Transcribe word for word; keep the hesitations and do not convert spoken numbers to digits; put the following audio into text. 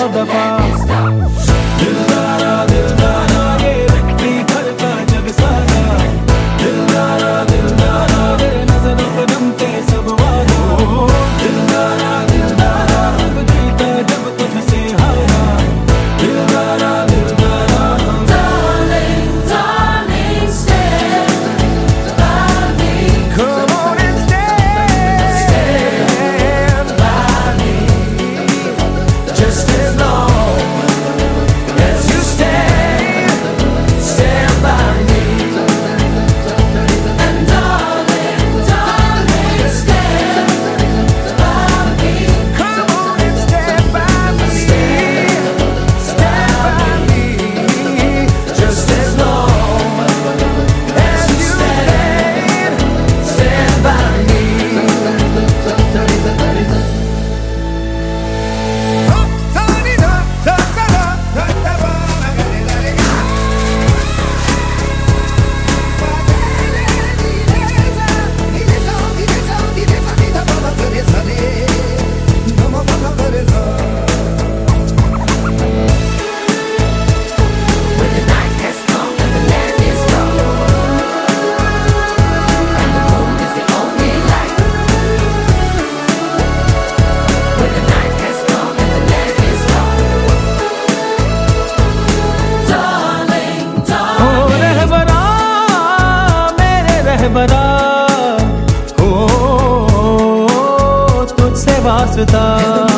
दफा। दिलदारा दिलदारा ये रखती घर का जग सारा, दिलदारा दिलदारा तेरे नजरों पे बनते सब वादा। दिलदारा दिलदारा अब जीता जब तुझसे हारा, दिलदारा दिलदारा। Darling, darling, stand by me. Come on and stand, stand by me, just as long as you stand, stand by me. And darling, darling, stand by me. Come on and stand by me, stand by me, just as long as you stand, stand by me. When the night has come and the land is dark, and the moon is the only light. When the night has come and the land is dark, darling, O darling. Rahbara मेरे रहबरा, हो तुझसे वास्ता।